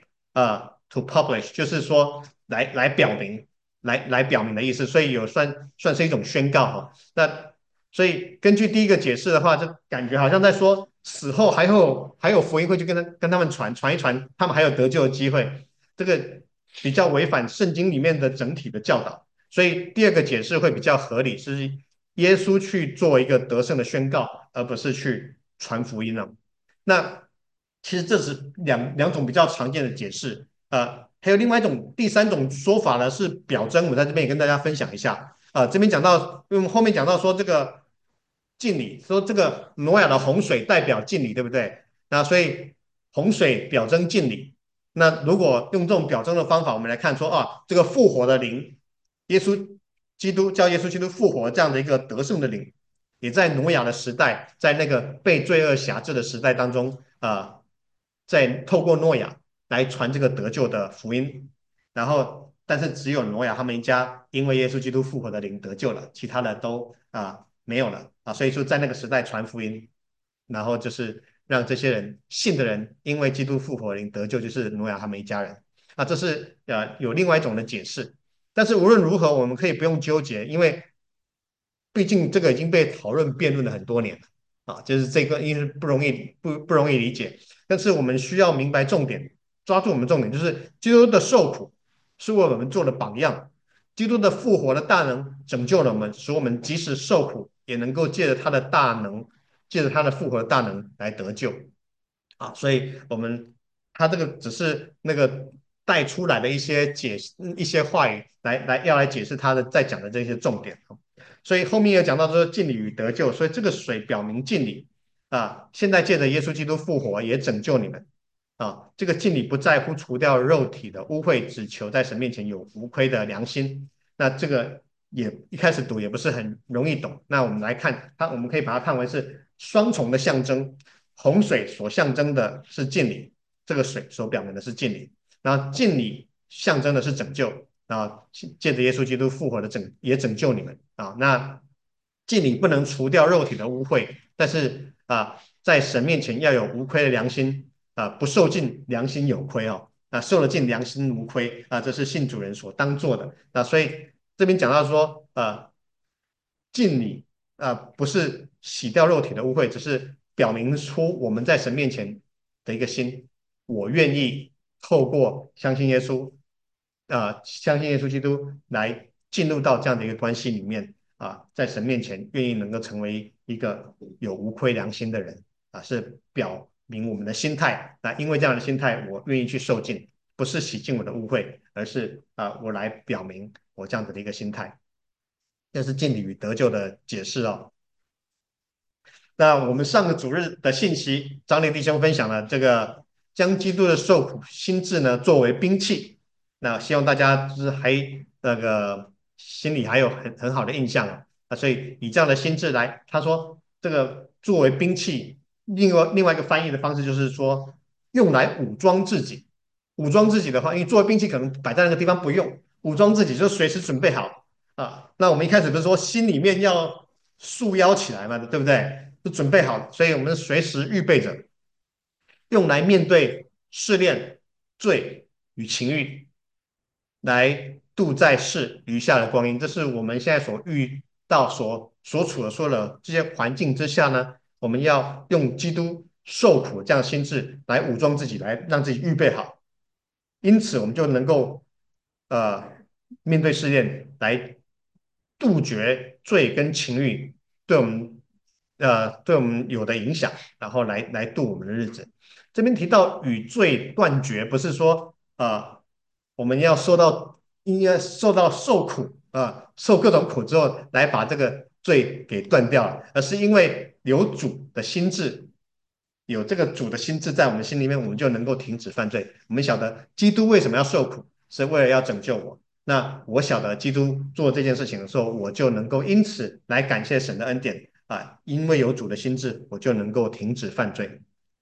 to publish，就是说来表明来表明的意思，所以有算是一种宣告哈。那所以根据第一个解释的话，就感觉好像在说死后还有福音会去跟他们传一传，他们还有得救的机会。这个比较违反圣经里面的整体的教导，所以第二个解释会比较合理，是耶稣去做一个得胜的宣告，而不是去传福音了。那其实这是两种比较常见的解释，还有另外第3种说法呢是表征，我在这边也跟大家分享一下。这边讲到，因为后面讲到说这个敬礼，说这个挪亚的洪水代表敬礼，对不对？那所以洪水表征敬礼。那如果用这种表征的方法，我们来看说啊，这个复活的灵，耶稣基督叫耶稣基督复活这样的一个得胜的灵，也在挪亚的时代，在那个被罪恶辖制的时代当中，在透过诺亚来传这个得救的福音，然后但是只有挪亚他们一家因为耶稣基督复活的灵得救了，其他的都没有了啊，所以说在那个时代传福音，然后就是让这些人信的人因为基督复活灵得救，就是挪亚他们一家人。 啊，这是有另外一种的解释。但是无论如何，我们可以不用纠结，因为毕竟这个已经被讨论辩论了很多年了啊，就是这个因为不容易理解。但是我们需要明白重点，抓住我们重点，就是基督的受苦是为我们做的榜样，基督的复活的大能拯救了我们，使我们即使受苦，也能够借着他的大能，借着他的复活的大能来得救。啊，所以他这个只是那个带出来的一些话语，来解释他的在讲的这些重点。所以后面有讲到说敬礼与得救，所以这个水表明敬礼啊，现在借着耶稣基督复活也拯救你们啊。这个敬礼不在乎除掉肉体的污秽，只求在神面前有无亏的良心。那这个也一开始读也不是很容易懂。那我们来看它，我们可以把它看为是双重的象征。洪水所象征的是敬礼，这个水所表明的是敬礼。然后敬礼象征的是拯救啊，借着耶稣基督复活的也拯救你们啊。那敬礼不能除掉肉体的污秽，但是在神面前要有无亏的良心啊，不受尽良心有亏哦。啊，受了尽良心无亏啊，这是信主人所当做的。那所以这边讲到说，敬礼不是洗掉肉体的污秽，只是表明出我们在神面前的一个心，我愿意透过相信耶稣基督来进入到这样的一个关系里面在神面前愿意能够成为一个有无愧良心的人是表明我们的心态。那因为这样的心态，我愿意去受尽，不是洗净我的污秽，而是我来表明我这样子的一个心态。这是敬礼与得救的解释哦。那我们上个主日的信息，张力弟兄分享了这个将基督的受苦心智呢作为兵器，那希望大家就是还那个心里还有很好的印象所以以这样的心智来，他说这个作为兵器，另外一个翻译的方式就是说用来武装自己。武装自己的话，因为作为兵器可能摆在那个地方不用，武装自己就随时准备好那我们一开始不是说心里面要束腰起来嘛，对不对？就准备好，所以我们随时预备着，用来面对试炼、罪与情欲，来度在世余下的光阴。这是我们现在所遇到、所处的所有的这些环境之下呢，我们要用基督受苦这样的心智来武装自己，来让自己预备好。因此，我们就能够呃面对试炼，来杜绝罪跟情欲对我们有的影响，然后来度我们的日子。这边提到与罪断绝，不是说我们要应该受到受苦受各种苦之后来把这个罪给断掉了，而是因为有主的心智，有这个主的心智在我们心里面，我们就能够停止犯罪。我们晓得基督为什么要受苦，是为了要拯救我。那我晓得基督做这件事情的时候，我就能够因此来感谢神的恩典因为有主的心智，我就能够停止犯罪。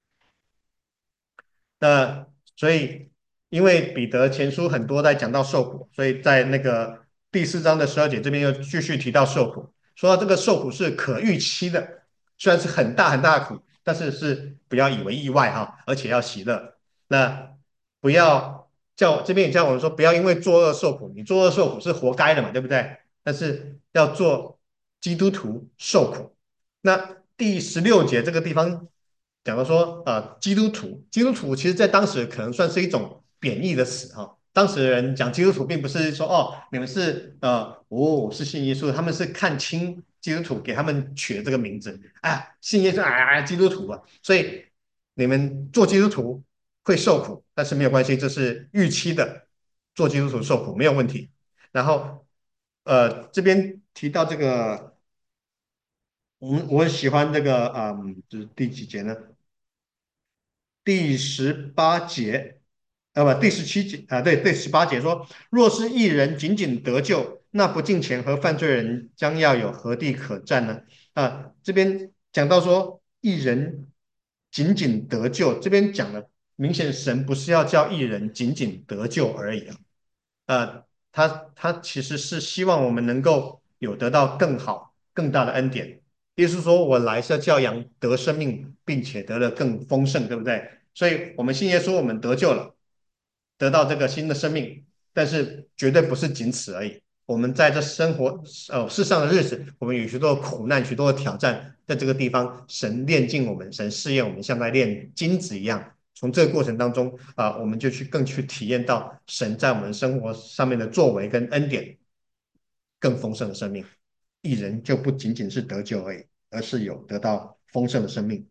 那所以，因为彼得前书很多在讲到受苦，所以在那个第4章的12节这边又继续提到受苦，说到这个受苦是可预期的，虽然是很大很大的苦，但是不要以为意外而且要喜乐。那不要这边也叫我们说，不要因为作恶受苦，你作恶受苦是活该的嘛，对不对？但是要做基督徒受苦。那第16节这个地方讲到说，基督徒其实在当时可能算是一种贬义的词当时的人讲基督徒，并不是说你们是是信耶稣的，他们是看清基督徒，给他们取了这个名字，信耶稣基督徒所以你们做基督徒会受苦，但是没有关系，这是预期的，做基督徒受苦没有问题。然后这边提到这个。我很喜欢这个，就是第几节呢？第18节，不，第17节对，第18节说，若是一人仅仅得救，那不敬虔和犯罪人将要有何地可占呢？这边讲到说，一人仅仅得救，这边讲的明显神不是要叫一人仅仅得救而已他其实是希望我们能够有得到更好、更大的恩典。耶稣说：“我来是要叫羊得生命，并且得了更丰盛，对不对？”所以，我们信耶稣，我们得救了， 得到这个新的生命，但是绝对不是仅此而已。我们在这生活世上的日子，我们有许多的苦难，许多的挑战，在这个地方，神炼尽我们，神试验我们，像在炼金子一样。从这个过程当中我们就更去体验到神在我们生活上面的作为跟恩典，更丰盛的生命。一人就不仅仅是得救而已，而是有得到丰盛的生命。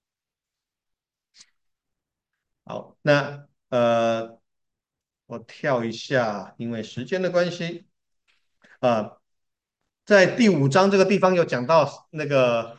好，那我跳一下，因为时间的关系在第5章这个地方有讲到那个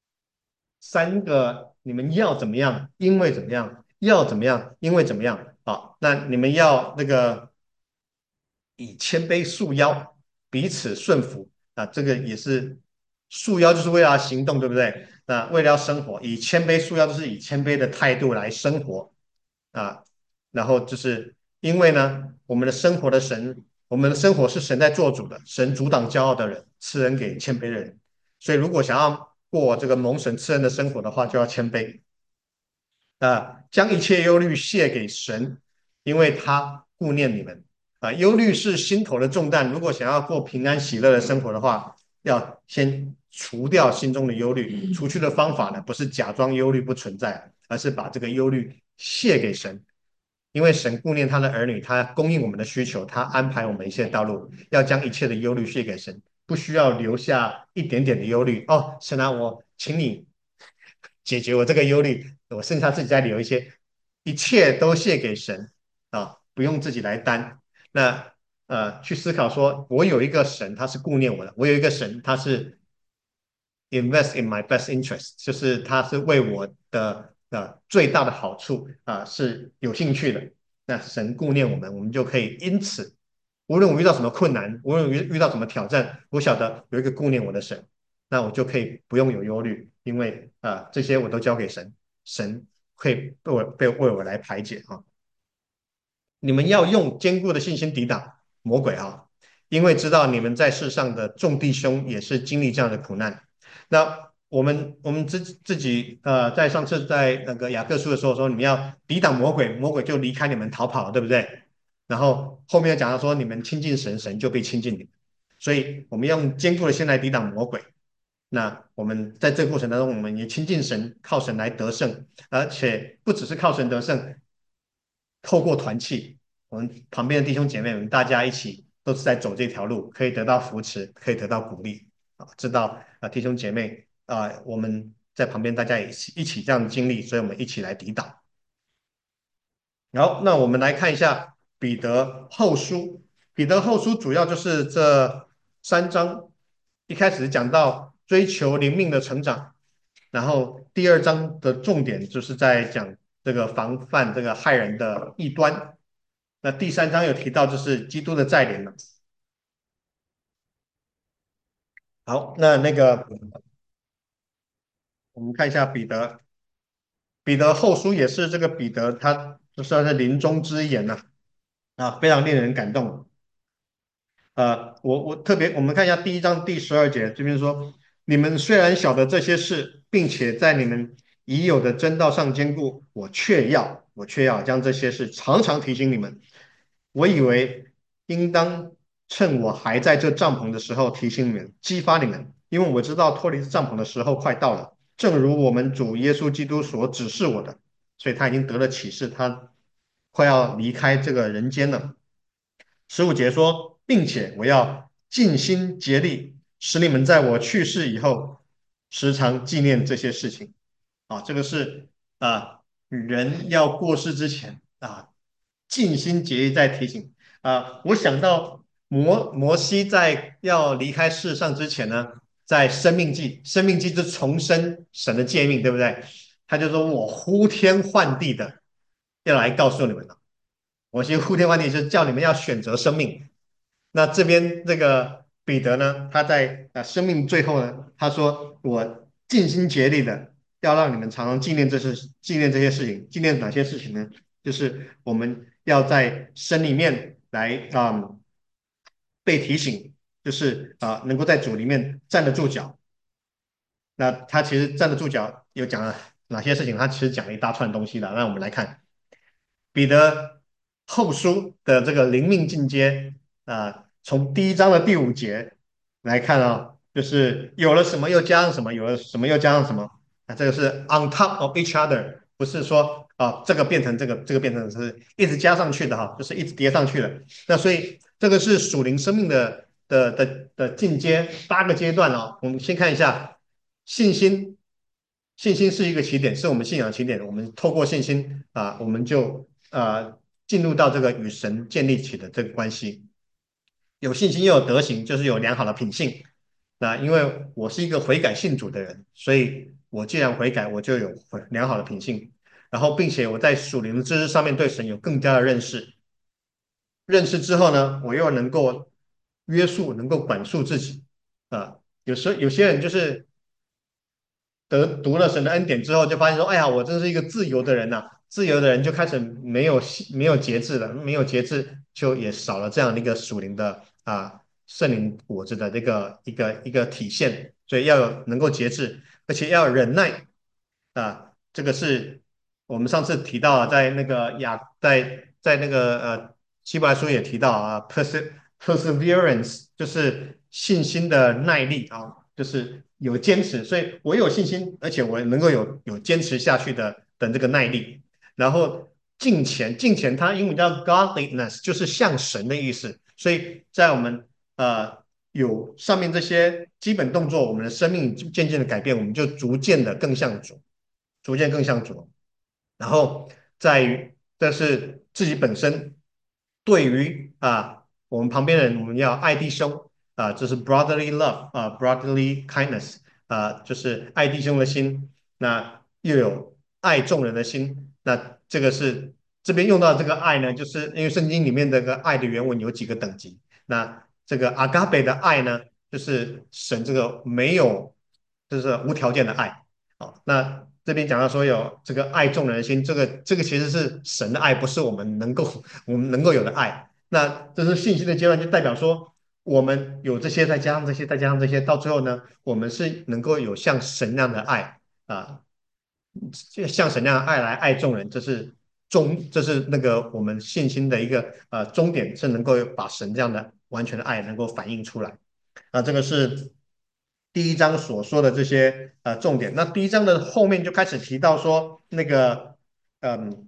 3个，你们要怎么样，因为怎么样，要怎么样，因为怎么样。好，那你们要那个以谦卑束腰，彼此顺服这个也是束腰，就是为了要行动，对不对？那为了要生活，以谦卑束腰，就是以谦卑的态度来生活啊。然后就是因为呢，我们的生活是神在做主的，神阻挡骄傲的人，赐恩给谦卑的人。所以如果想要过这个蒙神赐恩的生活的话，就要谦卑将一切忧虑卸给神，因为他顾念你们忧虑是心头的重担。如果想要过平安喜乐的生活的话，要先除掉心中的忧虑。除去的方法呢，不是假装忧虑不存在，而是把这个忧虑卸给神。因为神顾念他的儿女，他供应我们的需求，他安排我们一切道路，要将一切的忧虑卸给神，不需要留下一点点的忧虑。哦，神啊，我请你解决我这个忧虑，我剩下自己再留一些，一切都卸给神不用自己来担。那去思考说，我有一个神，他是顾念我的；我有一个神，他是 invest in my best interest，就是他是为我的最大的好处是有兴趣的。那神顾念我们，我们就可以因此，无论我遇到什么困难，无论遇到什么挑战，我晓得有一个顾念我的神，那我就可以不用有忧虑，因为这些我都交给神，神会为我来排解你们要用坚固的信心抵挡魔鬼因为知道你们在世上的众弟兄也是经历这样的苦难。那我们自己在上次在那个雅各书的时候说，你们要抵挡魔鬼，魔鬼就离开你们逃跑了，对不对？然后后面又讲到说，你们亲近神，神就被亲近你们。所以我们用坚固的心来抵挡魔鬼。那我们在这个过程当中，我们也亲近神，靠神来得胜，而且不只是靠神得胜，透过团契，我们旁边的弟兄姐妹们，大家一起都是在走这条路，可以得到扶持，可以得到鼓励知道弟兄姐妹我们在旁边大家也一起这样经历，所以我们一起来抵挡。好，那我们来看一下彼得后书。彼得后书主要就是这3章，一开始讲到追求灵命的成长，然后第2章的重点就是在讲这个防范这个害人的异端。那第3章有提到就是基督的再临了。好，那个我们看一下彼得后书也是这个彼得他就算是临终之言非常令人感动。我特别，我们看一下第1章第12节，这边说：你们虽然晓得这些事，并且在你们已有的真道上坚固，我却要将这些事常常提醒你们。我以为应当趁我还在这帐篷的时候提醒你们，激发你们，因为我知道脱离帐篷的时候快到了。正如我们主耶稣基督所指示我的，所以他已经得了启示，他快要离开这个人间了。15节说，并且我要尽心竭力，使你们在我去世以后，时常纪念这些事情。这个是人要过世之前尽心竭力在提醒我想到摩西在要离开世上之前呢，在生命记就重申神的诫命，对不对？他就说我呼天唤地的要来告诉你们了。我其实呼天唤地是叫你们要选择生命。那这边这个彼得呢，他在生命最后呢，他说我尽心竭力的要让你们常常纪念这些事情。纪念哪些事情呢？就是我们要在神里面来被提醒，就是能够在主里面站得住脚。那他其实站得住脚，有讲了哪些事情？他其实讲了一大串东西的。那我们来看彼得。 后书的这个灵命进阶从第一章的第5节来看啊，就是有了什么又加上什么，有了什么又加上什么这个是 on top of each other，不是说这个变成这个，这个变成是一直加上去的哈，就是一直叠上去的。那所以这个是属灵生命的进阶8个阶段哦。我们先看一下信心，信心是一个起点，是我们信仰的起点。我们透过信心我们就进入到这个与神建立起的这个关系。有信心又有德行，就是有良好的品性。那因为我是一个悔改信主的人，所以我既然悔改，我就有良好的品性。然后，并且我在属灵的知识上面对神有更加的认识。认识之后呢，我又能够约束，能够管束自己有时候有些人就是读了神的恩典之后，就发现说，哎呀，我真是一个自由的人呐、自由的人就开始没有节制了，没有节制就也少了这样的一个属灵的圣灵果子的这个一个体现，所以要有能够节制，而且要有忍耐这个是我们上次提到啊，在那个在那个希伯来书也提到perseverance 就是信心的耐力就是有坚持，所以我有信心，而且我能够有坚持下去的这个耐力。然后敬虔它英文叫 godliness，就是像神的意思。所以在我们有上面这些基本动作，我们的生命渐渐的改变，我们就逐渐的更像主，逐渐更像主。然后在于这是自己本身对于我们旁边人，我们要爱弟兄这是 brotherly love brotherly kindness 就是爱弟兄的心，那又有爱众人的心，那这个是这边用到这个爱呢，就是因为圣经里面这个爱的原文有几个等级，那这个阿嘎贝的爱呢，就是神这个没有，就是无条件的爱。那这边讲到说有这个爱众人的心，这个其实是神的爱，不是我们能够有的爱。那这是信心的阶段，就代表说我们有这些，再加上这些，再加上这些，到最后呢，我们是能够有像神那样的爱像神那样的爱来爱众人，这是那个我们信心的一个终点，是能够把神这样的完全的爱能够反映出来。这个是第一章所说的这些重点。那第一章的后面就开始提到说，那个嗯，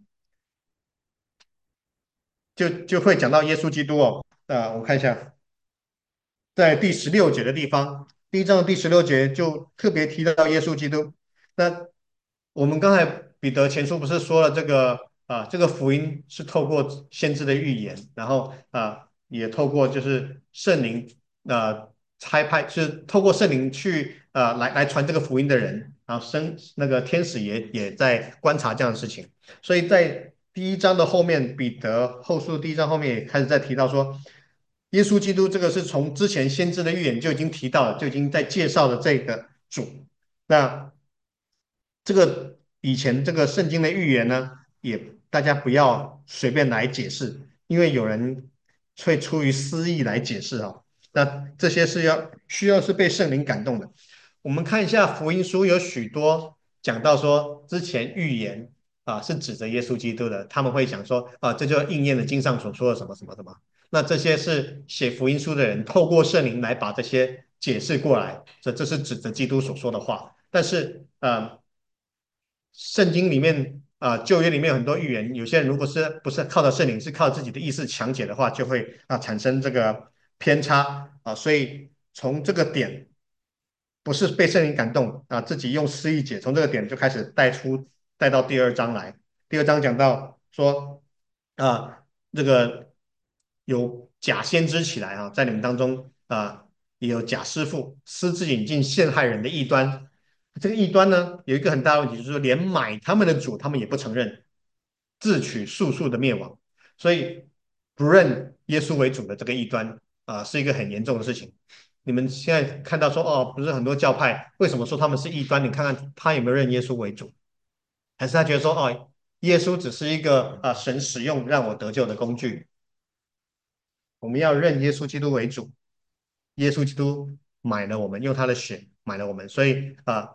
就会讲到耶稣基督哦。我看一下，在第16节的地方，第一章的第16节就特别提到耶稣基督。那我们刚才彼得前书不是说了这个福音是透过先知的预言，然后也透过就是圣灵差派，是透过圣灵去来传这个福音的人，然后那个天使也在观察这样的事情。所以在第一章的后面，彼得后书第一章后面也开始在提到说，耶稣基督这个是从之前先知的预言就已经提到了，就已经在介绍了这个主。那这个以前这个圣经的预言呢，也大家不要随便来解释，因为有人会出于私意来解释那这些是需要是被圣灵感动的。我们看一下福音书，有许多讲到说之前预言是指着耶稣基督的，他们会讲说这就应验了经上所说的什么什么什么。那这些是写福音书的人透过圣灵来把这些解释过来，这是指着基督所说的话。但是圣经里面旧约里面有很多预言，有些人如果不是靠着圣灵，是靠自己的意识强解的话，就会产生这个偏差所以从这个点不是被圣灵感动自己用诗意解，从这个点就开始带到第二章来。第二章讲到说这个有假先知起来在你们当中也有假师傅私自引进陷害人的异端。这个异端呢，有一个很大的问题，就是说连买他们的主，他们也不承认，自取速速的灭亡。所以不认耶稣为主的这个异端是一个很严重的事情。你们现在看到说不是很多教派，为什么说他们是异端？你看看他有没有认耶稣为主，还是他觉得说耶稣只是一个神使用让我得救的工具？我们要认耶稣基督为主，耶稣基督买了我们，用他的血买了我们，所以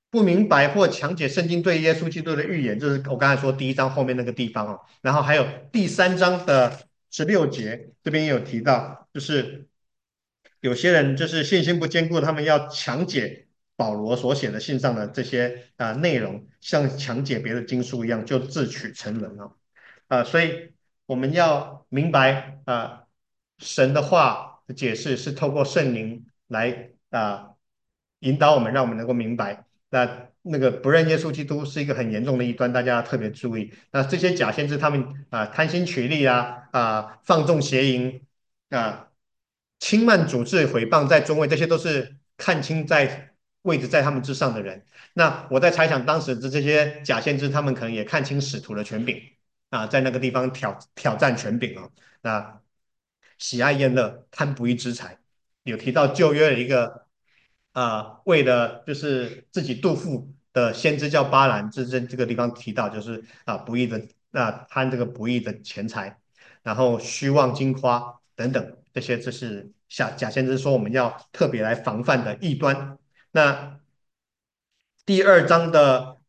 不明白或强解圣经对耶稣基督的预言，这是我刚才说第一章后面那个地方哦。然后还有第三章的16节，这边也有提到，就是有些人就是信心不坚固，他们要强解保罗所写的信上的这些内容，像强解别的经书一样，就自取沉沦了。所以我们要明白神的话的解释是透过圣灵来引导我们，让我们能够明白。那个不认耶稣基督是一个很严重的异端，大家要特别注意。那这些假先知他们贪心取利放纵邪淫啊、轻慢主治、毁谤在中位，这些都是看清在位置在他们之上的人。那我在猜想，当时的这些假先知，他们可能也看清使徒的权柄在那个地方挑战权柄哦。那喜爱宴乐，贪不义之财，有提到旧约的一个为了就是自己肚腹的先知叫巴兰，这个地方提到就是不义的贪这个不义的钱财，然后虚妄金夸等等这些，这是假先知说我们要特别来防范的异端。那第二章的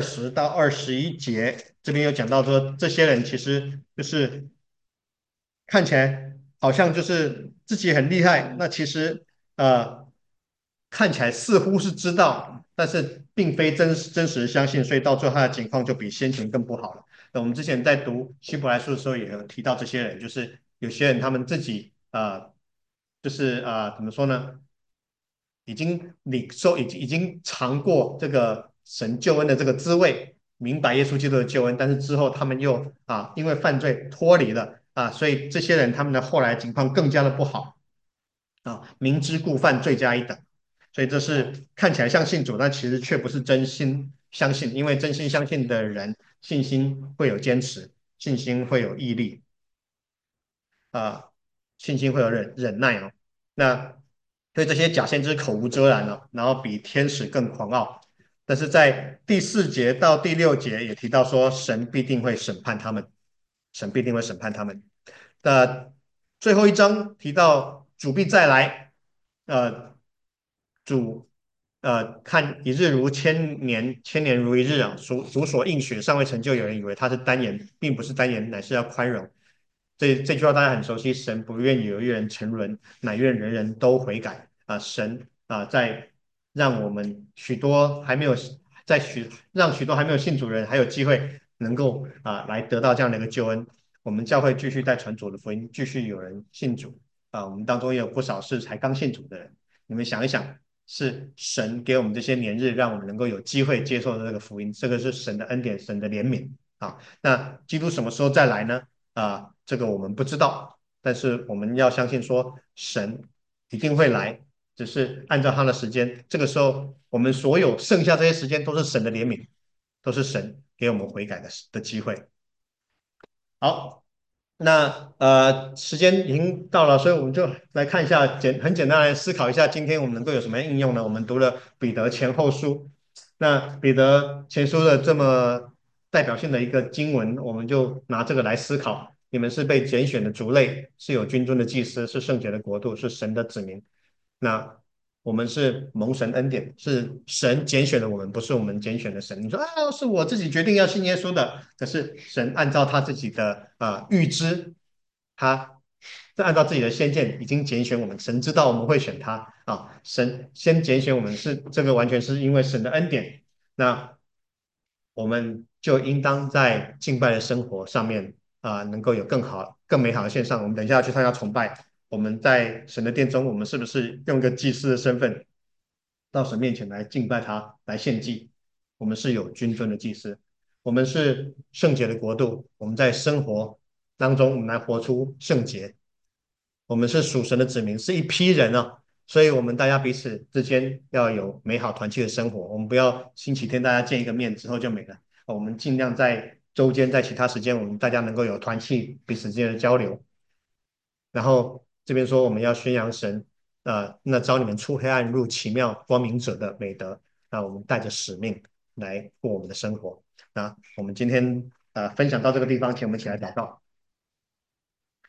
20到21节，这边有讲到说，这些人其实就是看起来好像就是自己很厉害，那其实呃看起来似乎是知道，但是并非真实相信，所以到最后他的情况就比先前更不好了。那我们之前在读希伯来书的时候也有提到这些人，就是有些人他们自己就是怎么说呢？已经领受，已经尝过这个神救恩的这个滋味，明白耶稣基督的救恩，但是之后他们又因为犯罪脱离了所以这些人他们的后来情况更加的不好明知故犯，罪加一等。所以这是看起来像信主，但其实却不是真心相信，因为真心相信的人，信心会有坚持，信心会有毅力，啊，信心会有忍耐哦。那对这些假先知口无遮拦哦，然后比天使更狂傲。但是在第4节到第6节也提到说，神必定会审判他们，神必定会审判他们。那最后一章提到主必再来，呃，主看一日如千年，千年如一日啊。主所应许尚未成就，有人以为他是单言，并不是单言，乃是要宽容。这句话大家很熟悉，神不愿有一人沉沦，乃愿人人都悔改神在让我们许多还没有让许多还没有信主的人还有机会能够来得到这样的一个救恩。我们教会继续在传主的福音，继续有人信主我们当中也有不少是才刚信主的人。你们想一想，是神给我们这些年日，让我们能够有机会接受这个福音，这个是神的恩典，神的怜悯那基督什么时候再来呢？这个我们不知道，但是我们要相信说神一定会来，只是按照他的时间。这个时候，我们所有剩下这些时间都是神的怜悯，都是神给我们悔改的机会。好，那时间已经到了，所以我们就来看一下很简单来思考一下，今天我们能够有什么应用呢？我们读了彼得前后书，那彼得前书的这么代表性的一个经文，我们就拿这个来思考。你们是被拣选的族类，是有君尊的祭司，是圣洁的国度，是神的子民。那我们是蒙神恩典，是神拣选的我们，不是我们拣选的神。你说是我自己决定要信耶稣的，可是神按照他自己的预知，他按照自己的先见已经拣选我们。神知道我们会选他神先拣选我们是这个完全是因为神的恩典。那我们就应当在敬拜的生活上面能够有更好、更美好的线上。我们等一下去参加崇拜，我们在神的殿中，我们是不是用一个祭司的身份到神面前来敬拜他，来献祭？我们是有君尊的祭司，我们是圣洁的国度，我们在生活当中，我们来活出圣洁。我们是属神的子民，是一批人所以我们大家彼此之间要有美好团契的生活。我们不要星期天大家见一个面之后就没了，我们尽量在周间，在其他时间，我们大家能够有团契，彼此之间的交流。然后这边说我们要宣扬神那招你们出黑暗入奇妙光明者的美德。那我们带着使命来过我们的生活。那我们今天分享到这个地方，请我们一起来祷告。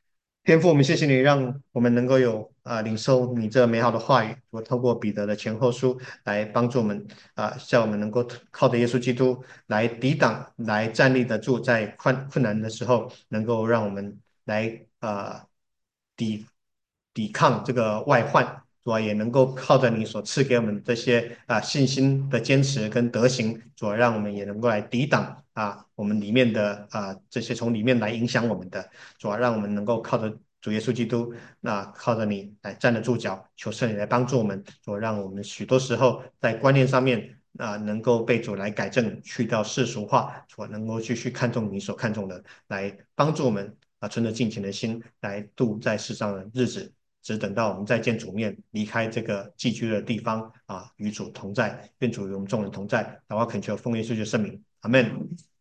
天父，我们谢谢你，让我们能够有领受你这美好的话语。我透过彼得的前后书来帮助我们叫我们能够靠着耶稣基督来抵挡、来站立得住，在困难的时候，能够让我们来抵抵抗这个外患。主啊，也能够靠着你所赐给我们这些信心的坚持跟德行，主啊，让我们也能够来抵挡我们里面的这些从里面来影响我们的。主啊，让我们能够靠着主耶稣基督，靠着你来站得住脚，求圣灵来帮助我们，主啊让我们许多时候在观念上面能够被主来改正，去掉世俗化，主啊能够继续看重你所看重的，来帮助我们存着敬虔的心来度在世上的日子。只等到我们再见主面，离开这个寄居的地方与主同在，愿主与我们众人同在。祷告恳求奉耶稣的圣名，阿门。